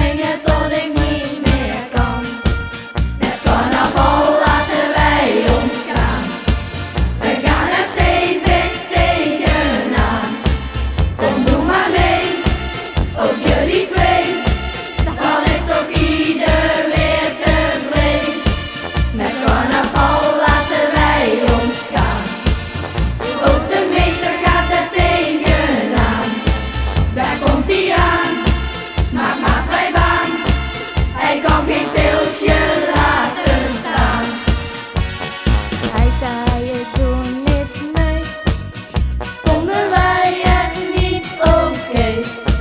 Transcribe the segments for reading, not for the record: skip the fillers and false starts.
zingen tot ik niet meer kan. Met carnaval laten wij ons gaan. We gaan er stevig tegenaan. Kom, doe maar mee, ook jullie twee. Dan is toch ieder weer tevreden. Met carnaval laten wij ons gaan. Ook de meester gaat er tegenaan. Daar komt hij aan, maak maar vrij baan. Hij kan geen pilsje laten staan. Hij zei ik doe niet mee, Vonden wij echt niet oké.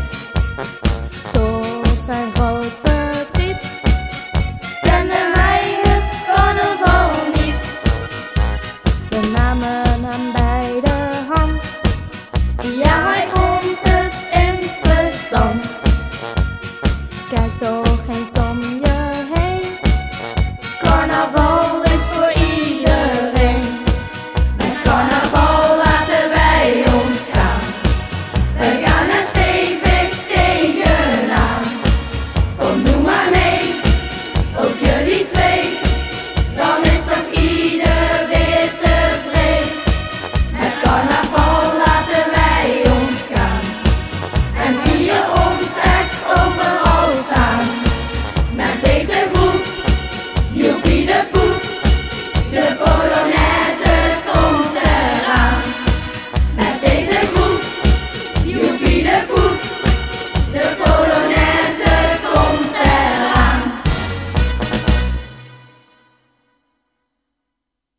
tot zijn groot verdriet. Kende hij het carnaval niet. We namen hem bij de hand, Ja, hij vond het interessant. kijk toch geen zon.